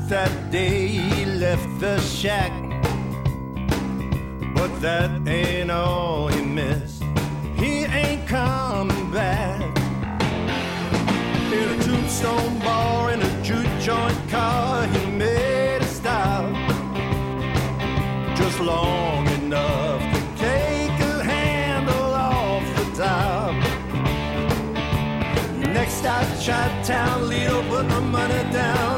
that day he left the shack, but that ain't all he missed. He ain't coming back. In a tombstone bar, in a juke joint car, he made a stop, just long enough to take a handle off the top. Next stop, Chi-Town, Lido, put my money down.